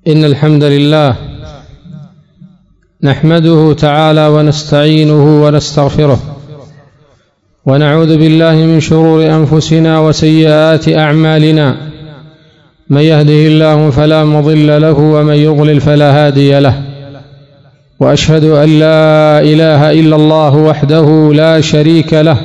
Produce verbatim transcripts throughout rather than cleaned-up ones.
إن الحمد لله نحمده تعالى ونستعينه ونستغفره ونعوذ بالله من شرور أنفسنا وسيئات أعمالنا. من يهده الله فلا مضل له ومن يضلل فلا هادي له، وأشهد أن لا إله إلا الله وحده لا شريك له،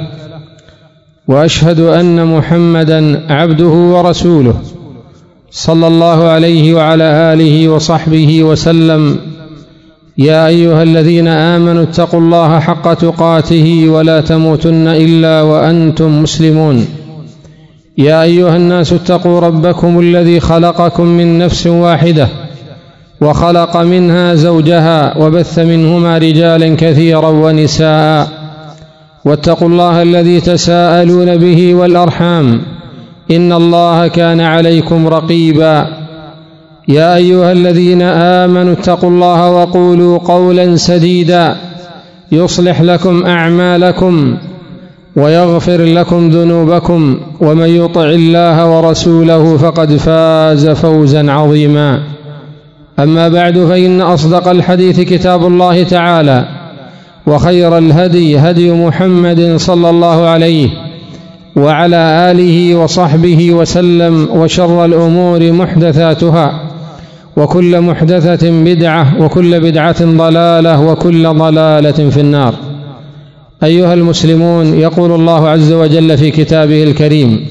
وأشهد أن محمدًا عبده ورسوله صلى الله عليه وعلى آله وصحبه وسلم. يا أيها الذين آمنوا اتقوا الله حق تقاته ولا تموتن إلا وأنتم مسلمون. يا أيها الناس اتقوا ربكم الذي خلقكم من نفس واحدة وخلق منها زوجها وبث منهما رجالا كثيرا ونساء، واتقوا الله الذي تساءلون به والأرحام إن الله كان عليكم رقيبا. يا أيها الذين آمنوا اتقوا الله وقولوا قولا سديدا يصلح لكم أعمالكم ويغفر لكم ذنوبكم، ومن يطع الله ورسوله فقد فاز فوزا عظيما. أما بعد، فإن أصدق الحديث كتاب الله تعالى، وخير الهدي هدي محمد صلى الله عليه وعلى آله وصحبه وسلم، وشر الأمور محدثاتها، وكل محدثة بدعة، وكل بدعة ضلالة، وكل ضلالة في النار. أيها المسلمون، يقول الله عز وجل في كتابه الكريم: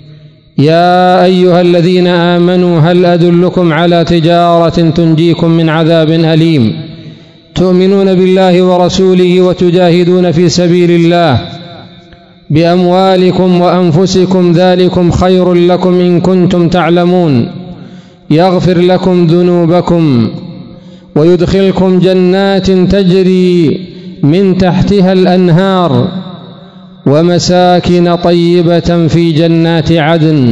يا أيها الذين آمنوا هل أدلكم على تجارة تنجيكم من عذاب أليم تؤمنون بالله ورسوله وتجاهدون في سبيل الله بأموالكم وأنفسكم ذلكم خير لكم إن كنتم تعلمون، يغفر لكم ذنوبكم ويدخلكم جنات تجري من تحتها الأنهار ومساكن طيبة في جنات عدن،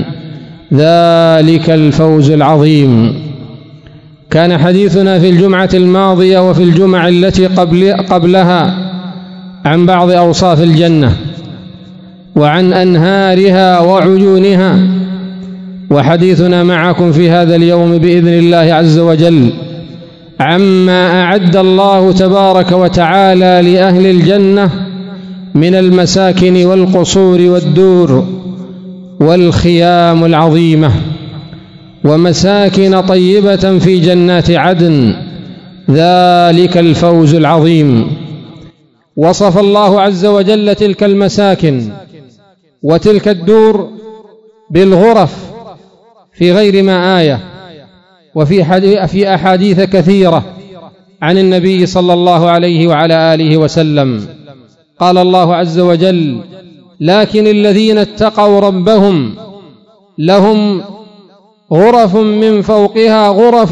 ذلك الفوز العظيم. كان حديثنا في الجمعة الماضية وفي الجمعة التي قبل قبلها عن بعض أوصاف الجنة وعن أنهارها وعيونها، وحديثنا معكم في هذا اليوم بإذن الله عز وجل عما أعد الله تبارك وتعالى لأهل الجنة من المساكن والقصور والدور والخيام العظيمة، ومساكن طيبة في جنات عدن، ذلك الفوز العظيم. وصف الله عز وجل تلك المساكن وتلك الدور بالغرف في غير ما آية، وفي في أحاديث كثيرة عن النبي صلى الله عليه وعلى آله وسلم. قال الله عز وجل: لكن الذين اتقوا ربهم لهم غرف من فوقها غرف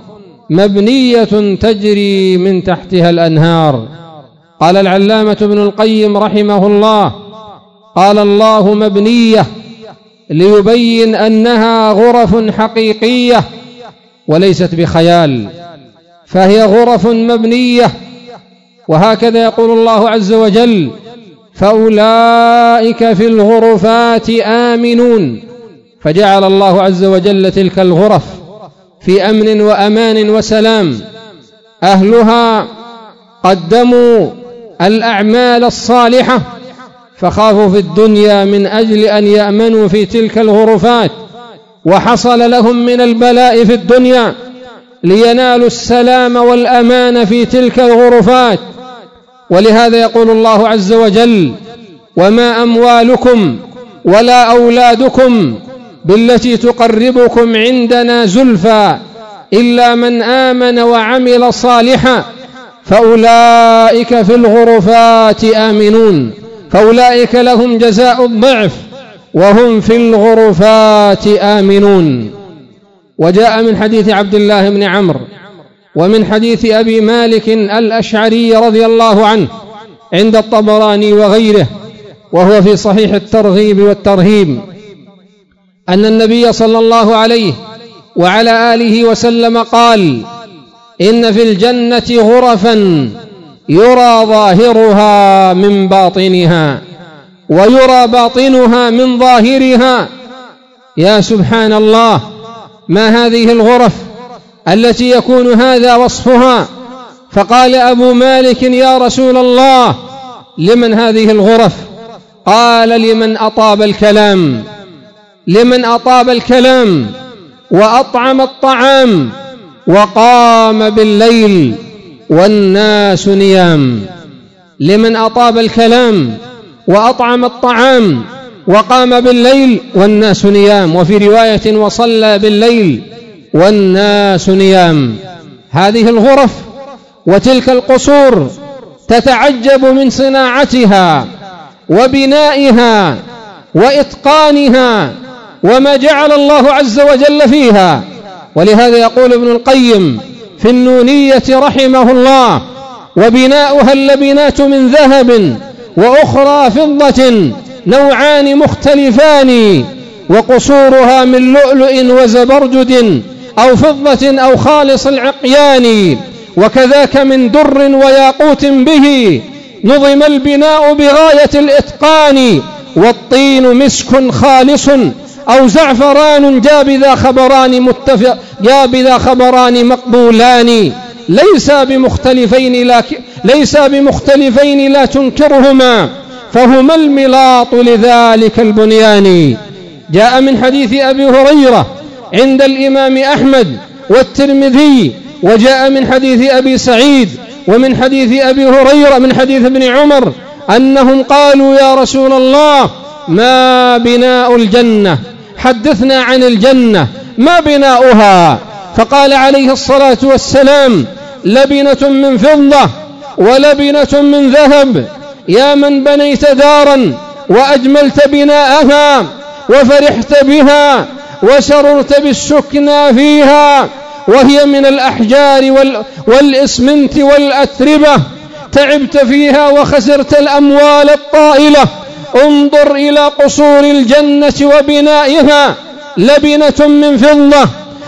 مبنية تجري من تحتها الأنهار. قال العلامة ابن القيم رحمه الله: قال الله مبنية ليبين أنها غرف حقيقية وليست بخيال، فهي غرف مبنية. وهكذا يقول الله عز وجل: فأولئك في الغرفات آمنون. فجعل الله عز وجل تلك الغرف في أمن وأمان وسلام. أهلها قدموا الأعمال الصالحة فخافوا في الدنيا من أجل أن يأمنوا في تلك الغرفات، وحصل لهم من البلاء في الدنيا لينالوا السلام والأمان في تلك الغرفات. ولهذا يقول الله عز وجل: وما أموالكم ولا أولادكم بالتي تقربكم عندنا زلفى إلا من آمن وعمل صالحا فأولئك في الغرفات آمنون، فأولئك لهم جزاء الضعف وهم في الغرفات آمنون. وجاء من حديث عبد الله بن عمرو ومن حديث أبي مالك الأشعري رضي الله عنه عند الطبراني وغيره، وهو في صحيح الترغيب والترهيب، أن النبي صلى الله عليه وعلى آله وسلم قال: إن في الجنة غرفا يرى ظاهرها من باطنها ويرى باطنها من ظاهرها. يا سبحان الله، ما هذه الغرف التي يكون هذا وصفها. فقال أبو مالك: يا رسول الله، لمن هذه الغرف؟ قال: لمن أطاب الكلام، لمن أطاب الكلام وأطعم الطعام وقام بالليل والناس نيام. لمن أطاب الكلام وأطعم الطعام وقام بالليل والناس نيام، وفي رواية: وصلى بالليل والناس نيام. هذه الغرف وتلك القصور تتعجب من صناعتها وبنائها وإتقانها وما جعل الله عز وجل فيها. ولهذا يقول ابن القيم في النونية رحمه الله: وبناؤها اللبنات من ذهب وأخرى فضة نوعان مختلفان، وقصورها من لؤلؤ وزبرجد أو فضة أو خالص العقيان، وكذاك من در وياقوت به نظم البناء بغاية الإتقان، والطين مسك خالص أو زعفران جابذا خبران متفق جابذا خبران مقبولان، ليس بمختلفين لا ليس بمختلفين لا تنكرهما، فهما الملاط لذلك البنيان. جاء من حديث أبي هريرة عند الإمام أحمد والترمذي، وجاء من حديث أبي سعيد ومن حديث أبي هريرة من حديث ابن عمر أنهم قالوا: يا رسول الله، ما بناء الجنة؟ حدثنا عن الجنة، ما بناؤها؟ فقال عليه الصلاة والسلام: لبنة من فضة ولبنة من ذهب. يا من بنيت دارا وأجملت بناءها وفرحت بها وسررت بالسكنى فيها، وهي من الأحجار والإسمنت والأتربة، تعبت فيها وخسرت الأموال الطائلة، انظر إلى قصور الجنة وبنائها: لبنة من فضة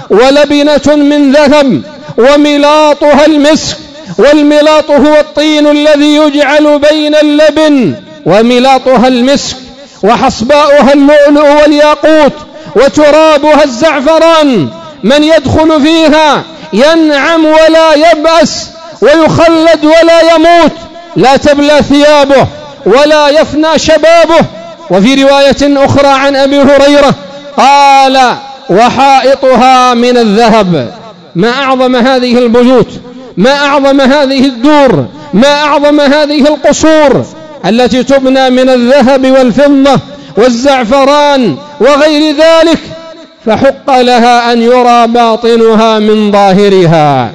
ولبنة من ذهب، وملاطها المسك. والملاط هو الطين الذي يجعل بين اللبن، وملاطها المسك، وحصباؤها اللؤلؤ والياقوت، وترابها الزعفران. من يدخل فيها ينعم ولا يبأس ويخلد ولا يموت، لا تبلى ثيابه ولا يفنى شبابه. وفي رواية أخرى عن أبي هريرة قال: وحائطها من الذهب. ما أعظم هذه البيوت، ما أعظم هذه الدور، ما أعظم هذه القصور التي تبنى من الذهب والفضة والزعفران وغير ذلك، فحق لها أن يرى باطنها من ظاهرها.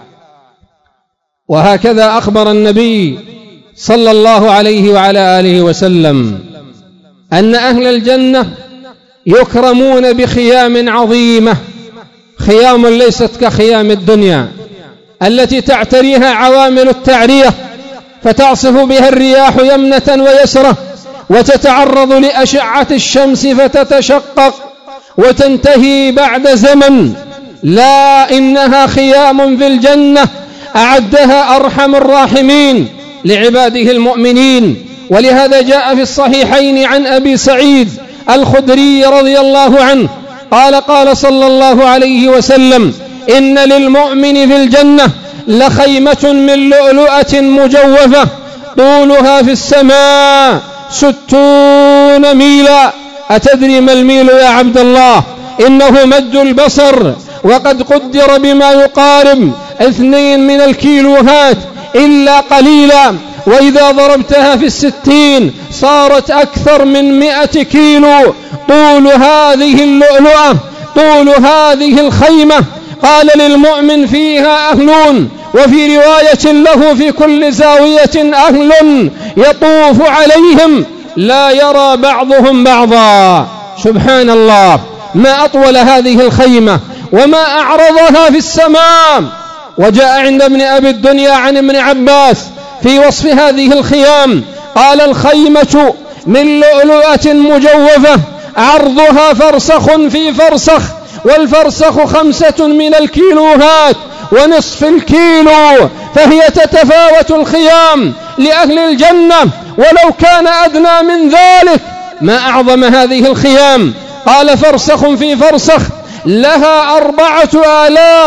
وهكذا أخبر النبي صلى الله عليه وعلى آله وسلم أن أهل الجنة يكرمون بخيام عظيمة، خيام ليست كخيام الدنيا التي تعتريها عوامل التعرية فتعصف بها الرياح يمنة ويسرة، وتتعرض لأشعة الشمس فتتشقق وتنتهي بعد زمن. لا، إنها خيام في الجنة أعدها أرحم الراحمين لعباده المؤمنين. ولهذا جاء في الصحيحين عن أبي سعيد الخدري رضي الله عنه قال: قال صلى الله عليه وسلم: إن للمؤمن في الجنة لخيمة من لؤلؤة مجوفة طولها في السماء ستون ميلا. أتدري ما الميل يا عبد الله؟ إنه مد البصر، وقد قدر بما يقارب اثنين من الكيلوهات إلا قليلا، وإذا ضربتها في الستين صارت أكثر من مئة كيلو. طول هذه اللؤلؤة، طول هذه الخيمة. قال: للمؤمن فيها أهلون، وفي رواية له: في كل زاوية أهل يطوف عليهم لا يرى بعضهم بعضا. سبحان الله، ما أطول هذه الخيمة وما أعرضها في السماء. وجاء عند ابن أبي الدنيا عن ابن عباس في وصف هذه الخيام قال: الخيمة من لؤلؤة مجوفة عرضها فرسخ في فرسخ، والفرسخ خمسة من الكيلوهات ونصف الكيلو، فهي تتفاوت الخيام لأهل الجنة ولو كان أدنى من ذلك. ما أعظم هذه الخيام؟ قال: فرسخ في فرسخ لها أربعة آلاف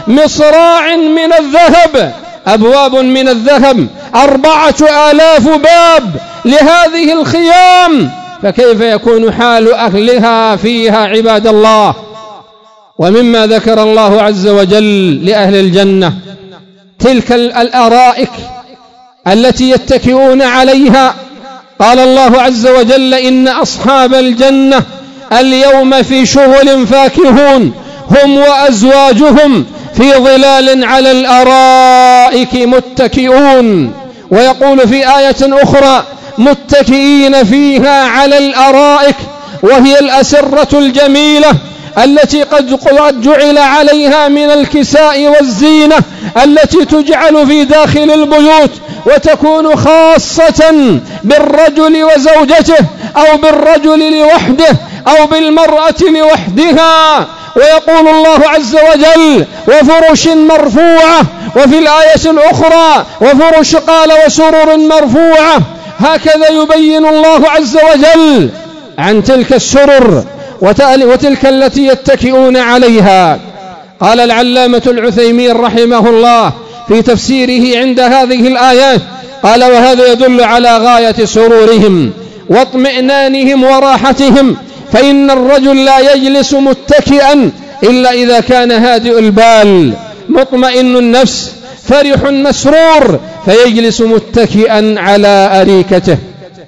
مصراع من الذهب، أبواب من الذهب، أربعة آلاف باب لهذه الخيام، فكيف يكون حال أهلها فيها عباد الله؟ ومما ذكر الله عز وجل لأهل الجنة تلك الأرائك التي يتكئون عليها. قال الله عز وجل: إن أصحاب الجنة اليوم في شغل فاكهون هم وأزواجهم في ظلال على الأرائك متكئون. ويقول في آية أخرى: متكئين فيها على الأرائك، وهي الأسرة الجميلة التي قد جعل عليها من الكساء والزينة التي تجعل في داخل البيوت، وتكون خاصة بالرجل وزوجته، أو بالرجل لوحده، أو بالمرأة لوحدها. ويقول الله عز وجل: وفرش مرفوعة، وفي الآية الأخرى: وفرش قال وسرر مرفوعة. هكذا يبين الله عز وجل عن تلك السرر وتلك التي يتكئون عليها. قال العلامة العثيمين رحمه الله في تفسيره عند هذه الآيات، قال: وهذا يدل على غاية سرورهم واطمئنانهم وراحتهم، فإن الرجل لا يجلس متكئا إلا إذا كان هادئ البال مطمئن النفس فرح مسرور، فيجلس متكئا على أريكته.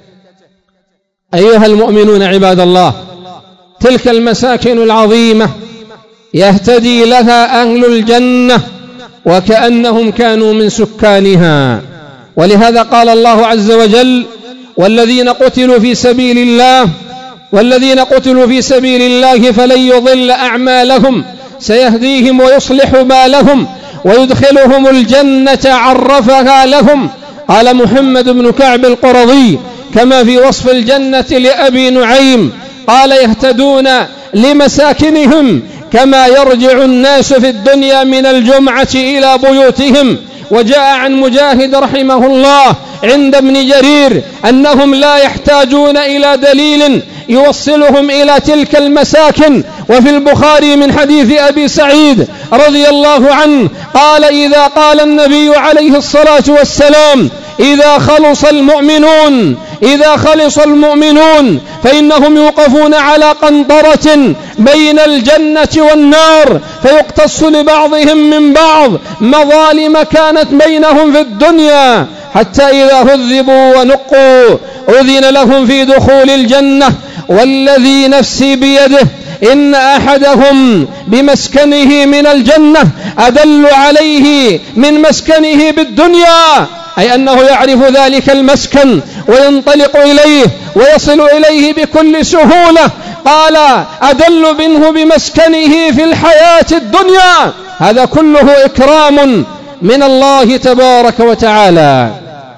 أيها المؤمنون عباد الله، تلك المساكن العظيمة يهتدي لها أهل الجنة وكأنهم كانوا من سكانها. ولهذا قال الله عز وجل: والذين قتلوا في سبيل الله والذين قتلوا في سبيل الله فلن يضل أعمالهم سيهديهم ويصلح بالهم ويدخلهم الجنة عرفها لهم. قال محمد بن كعب القرظي كما في وصف الجنة لأبي نعيم، قال: يهتدون لمساكنهم كما يرجع الناس في الدنيا من الجمعة إلى بيوتهم. وجاء عن مجاهد رحمه الله عند ابن جرير أنهم لا يحتاجون إلى دليل يوصلهم إلى تلك المساكن. وفي البخاري من حديث أبي سعيد رضي الله عنه قال: إذا قال النبي عليه الصلاة والسلام: إذا خلص المؤمنون إذا خلص المؤمنون فإنهم يوقفون على قنطرة بين الجنة والنار، فيقتص لبعضهم من بعض مظالم كانت بينهم في الدنيا، حتى إذا هذبوا ونقوا أذن لهم في دخول الجنة. والذي نفسي بيده إن أحدهم بمسكنه من الجنة أدل عليه من مسكنه بالدنيا، أي أنه يعرف ذلك المسكن وينطلق إليه ويصل إليه بكل سهولة. قال: أدل منه بمسكنه في الحياة الدنيا. هذا كله إكرام من الله تبارك وتعالى.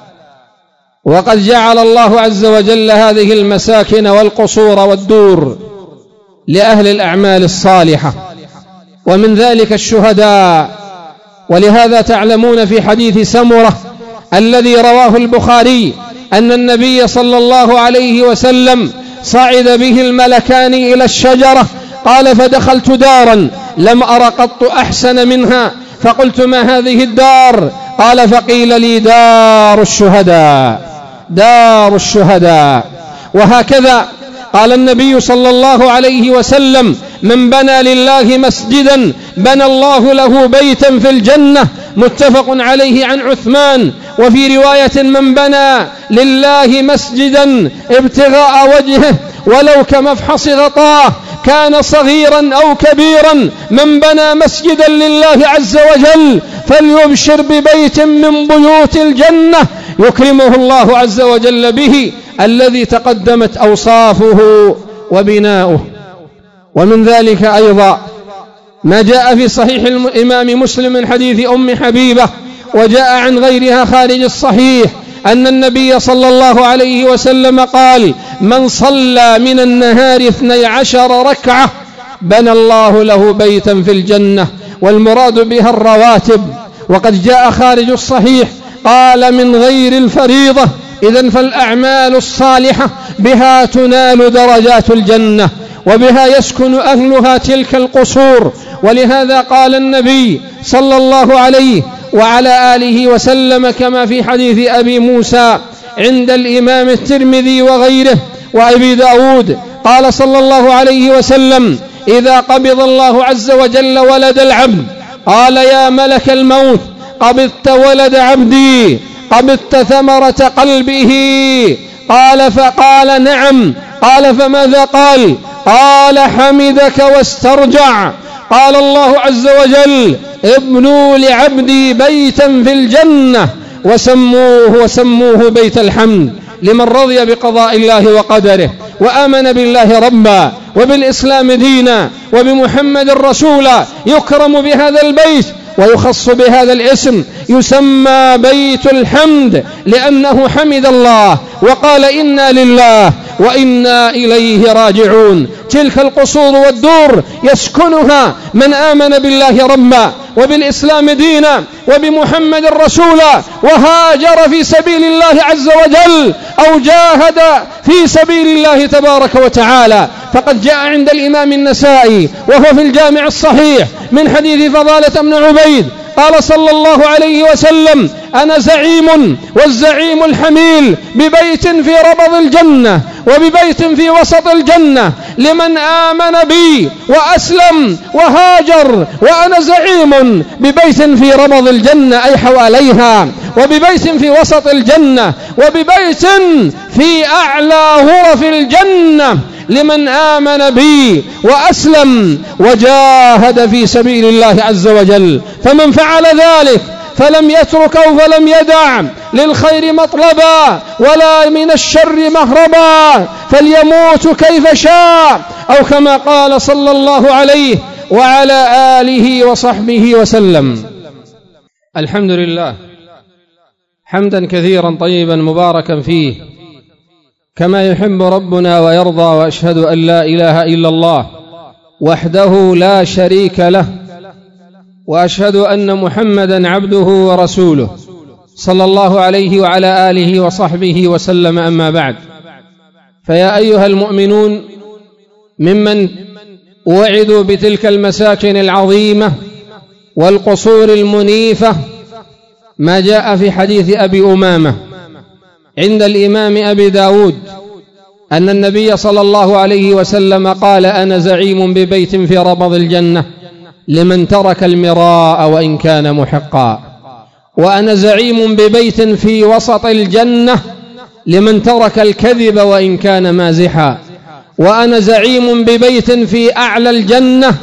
وقد جعل الله عز وجل هذه المساكن والقصور والدور لأهل الأعمال الصالحة، ومن ذلك الشهداء. ولهذا تعلمون في حديث سمرة الذي رواه البخاري أن النبي صلى الله عليه وسلم صعد به الملكان إلى الشجرة، قال: فدخلت دارا لم أر قط أحسن منها، فقلت: ما هذه الدار؟ قال: فقيل لي: دار الشهداء، دار الشهداء. وهكذا قال النبي صلى الله عليه وسلم: من بنى لله مسجدا بنى الله له بيتا في الجنة، متفق عليه عن عثمان. وفي رواية: من بنى لله مسجدا ابتغاء وجهه ولو كمفحص غطاه كان صغيرا أو كبيرا، من بنى مسجدا لله عز وجل فليبشر ببيت من بيوت الجنة يكرمه الله عز وجل به، الذي تقدمت أوصافه وبناؤه. ومن ذلك أيضا ما جاء في صحيح الإمام مسلم من حديث أم حبيبة، وجاء عن غيرها خارج الصحيح، أن النبي صلى الله عليه وسلم قال: من صلى من النهار اثني عشر ركعة بنى الله له بيتا في الجنة، والمراد بها الرواتب. وقد جاء خارج الصحيح قال: من غير الفريضة. إذن فالأعمال الصالحة بها تنال درجات الجنة. وبها يسكن أهلها تلك القصور. ولهذا قال النبي صلى الله عليه وعلى آله وسلم كما في حديث أبي موسى عند الإمام الترمذي وغيره وأبي داود، قال صلى الله عليه وسلم: إذا قبض الله عز وجل ولد العبد قال: يا ملك الموت، قبضت ولد عبدي، قبضت ثمرة قلبه. قال: فقال: نعم. قال: فماذا قال؟ قال: حمدك واسترجع. قال الله عز وجل: ابنوا لعبدي بيتا في الجنة وسموه وسموه بيت الحمد، لمن رضي بقضاء الله وقدره وآمن بالله ربا وبالإسلام دينا وبمحمد رسولا، يكرم بهذا البيت ويخص بهذا الاسم، يسمى بيت الحمد لأنه حمد الله وقال: إنا لله وإنا إليه راجعون. تلك القصور والدور يسكنها من آمن بالله ربا وبالإسلام دينا وبمحمد رسولا، وهاجر في سبيل الله عز وجل أو جاهد في سبيل الله تبارك وتعالى. فقد جاء عند الإمام النسائي وهو في الجامع الصحيح من حديث فضالة بن عبيد قال صلى الله عليه وسلم: أنا زعيم والزعيم الحميل ببيت في ربض الجنة وببيت في وسط الجنة لمن آمن بي وأسلم وهاجر، وأنا زعيم ببيت في ربض الجنة أي حواليها، وببيت في وسط الجنة، وببيت في أعلى غرف الجنة لمن آمن بي وأسلم وجاهد في سبيل الله عز وجل. فمن فعل ذلك فلم يترك أو فلم يدع للخير مطلبا ولا من الشر مهربا، فليموت كيف شاء، أو كما قال صلى الله عليه وعلى آله وصحبه وسلم. الحمد لله حمدا كثيرا طيبا مباركا فيه كما يحب ربنا ويرضى، وأشهد أن لا إله إلا الله وحده لا شريك له، وأشهد أن محمدا عبده ورسوله صلى الله عليه وعلى آله وصحبه وسلم. أما بعد، فيا أيها المؤمنون، ممن وعدوا بتلك المساكن العظيمة والقصور المنيفة ما جاء في حديث أبي أمامة عند الإمام أبي داود أن النبي صلى الله عليه وسلم قال: أنا زعيم ببيت في ربض الجنة لمن ترك المراء وإن كان محقا، وأنا زعيم ببيت في وسط الجنة لمن ترك الكذب وإن كان مازحا، وأنا زعيم ببيت في أعلى الجنة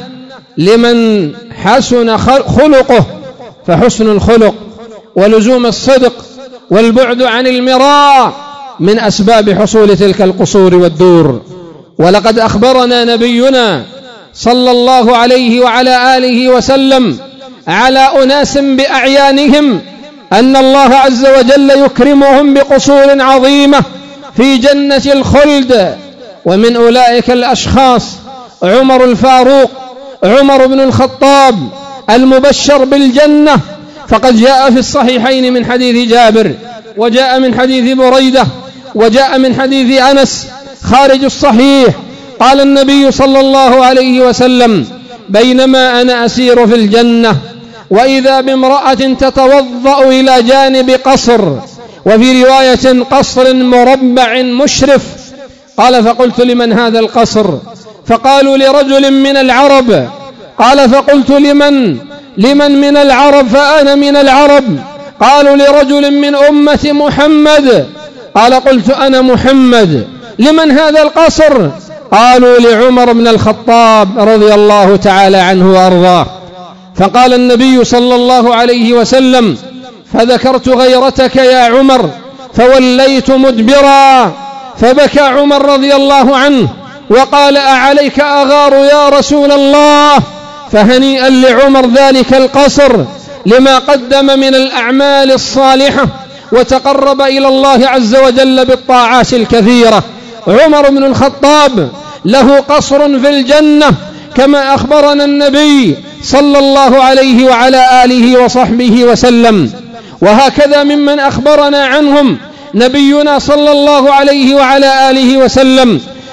لمن حسن خلقه، فحسن الخلق ولزوم الصدق والبعد عن المراء من أسباب حصول تلك القصور والدور. ولقد أخبرنا نبينا صلى الله عليه وعلى آله وسلم على أناس بأعيانهم أن الله عز وجل يكرمهم بقصور عظيمة في جنة الخلد، ومن أولئك الأشخاص عمر الفاروق، عمر بن الخطاب المبشر بالجنة. فقد جاء في الصحيحين من حديث جابر، وجاء من حديث بريدة، وجاء من حديث أنس خارج الصحيح، قال النبي صلى الله عليه وسلم: بينما أنا أسير في الجنة وإذا بامرأة تتوضأ إلى جانب قصر، وفي رواية قصر مربع مشرف. قال: فقلت: لمن هذا القصر؟ فقالوا: لرجل من العرب. قال: فقلت: لمن لمن من العرب؟ فأنا من العرب. قالوا: لرجل من أمة محمد. قال: قلت: أنا محمد. لمن هذا القصر؟ قالوا: لعمر بن الخطاب رضي الله تعالى عنه وأرضاه. فقال النبي صلى الله عليه وسلم: فذكرت غيرتك يا عمر فوليت مدبرا. فبكى عمر رضي الله عنه وقال: أعليك أغار يا رسول الله؟ فهنيئا لعمر ذلك القصر لما قدم من الأعمال الصالحة وتقرب إلى الله عز وجل بالطاعات الكثيرة. عمر بن الخطاب له قصر في الجنة كما أخبرنا النبي صلى الله عليه وعلى آله وصحبه وسلم. وهكذا ممن أخبرنا عنهم نبينا صلى الله عليه وعلى آله وسلم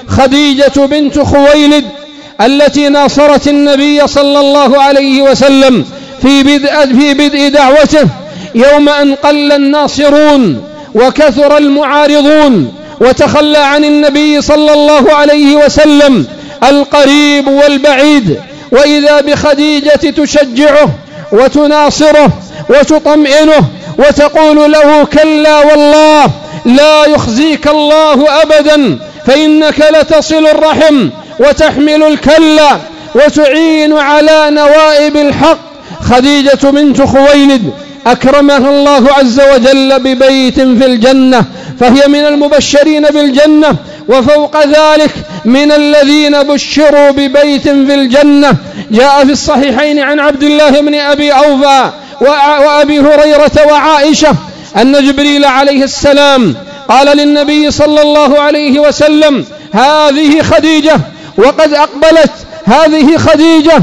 خديجة بنت خويلد التي ناصرت النبي صلى الله عليه وسلم في بدء, في بدء دعوته يوم أن قل الناصرون وكثر المعارضون، وتخلى عن النبي صلى الله عليه وسلم القريب والبعيد، وإذا بخديجة تشجعه وتناصره وتطمئنه وتقول له: كلا والله لا يخزيك الله أبدا، فإنك لتصل الرحم وتحمل الكلا وتعين على نوائب الحق. خديجة بنت خويلد أكرمها الله عز وجل ببيت في الجنة، فهي من المبشرين بالجنة، وفوق ذلك من الذين بشروا ببيت في الجنة. جاء في الصحيحين عن عبد الله بن أبي أوفى وأبي هريرة وعائشة أن جبريل عليه السلام قال للنبي صلى الله عليه وسلم: هذه خديجة وقد أقبلت، هذه خديجة،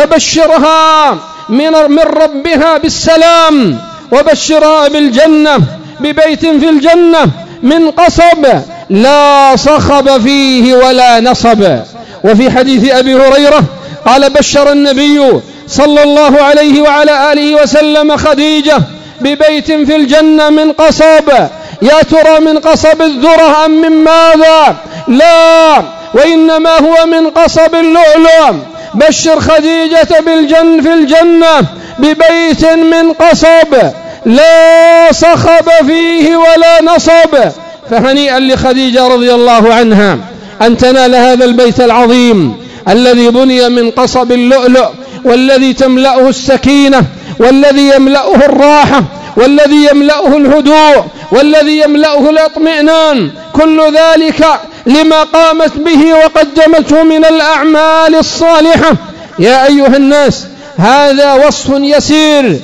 فبشرها من ربها بالسلام، وبشرها بالجنة ببيت في الجنة من قصب لا صخب فيه ولا نصب. وفي حديث أبي هريرة قال: بشر النبي صلى الله عليه وعلى آله وسلم خديجة ببيت في الجنة من قصب. يا ترى من قصب الذرة أم من ماذا؟ لا، وإنما هو من قصب اللؤلؤ. بشر خديجة بالجنة في الجنة ببيت من قصب لا صخب فيه ولا نصب. فهنيئا لخديجة رضي الله عنها أن تنال هذا البيت العظيم الذي بني من قصب اللؤلؤ، والذي تملأه السكينة، والذي يملأه الراحة، والذي يملأه الهدوء، والذي يملأه الاطمئنان، كل ذلك لما قامت به وقدمته من الأعمال الصالحة. يا أيها الناس، هذا وصف يسير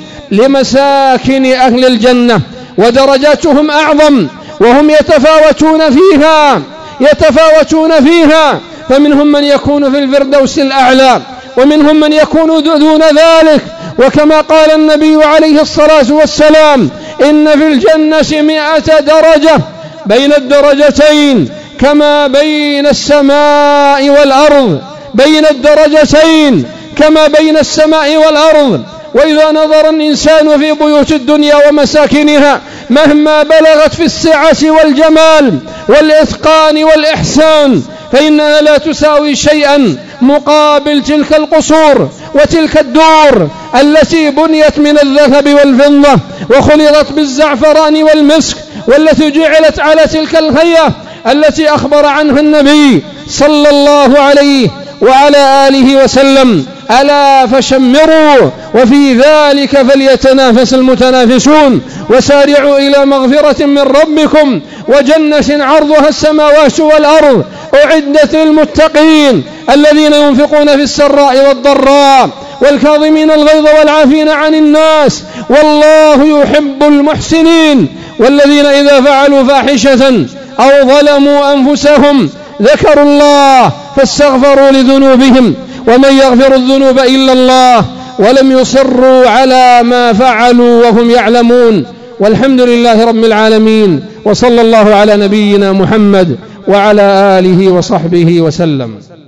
لمساكن أهل الجنة، ودرجاتهم أعظم، وهم يتفاوتون فيها يتفاوتون فيها فمنهم من يكون في الفردوس الأعلى، ومنهم من يكون دون ذلك. وكما قال النبي عليه الصلاة والسلام: إن في الجنة مئة درجة، بين الدرجتين كما بين السماء والأرض، بين الدرجتين كما بين السماء والأرض. وإذا نظر الإنسان في بيوت الدنيا ومساكنها مهما بلغت في السعة والجمال والإتقان والإحسان، فإنها لا تساوي شيئا مقابل تلك القصور وتلك الدور التي بنيت من الذهب والفضة وخلطت بالزعفران والمسك، والتي جعلت على تلك الهيئة التي أخبر عنها النبي صلى الله عليه وعلى آله وسلم: ألا فشمروا وفي ذلك فليتنافس المتنافسون، وسارعوا إلى مغفرة من ربكم وجنة عرضها السماوات والأرض أعدت للمتقين الذين ينفقون في السراء والضراء والكاظمين الغيظ والعافين عن الناس والله يحب المحسنين، والذين إذا فعلوا فاحشة أو ظلموا أنفسهم ذكروا الله فاستغفروا لذنوبهم ومن يغفر الذنوب إلا الله ولم يصروا على ما فعلوا وهم يعلمون. والحمد لله رب العالمين، وصلى الله على نبينا محمد وعلى آله وصحبه وسلم.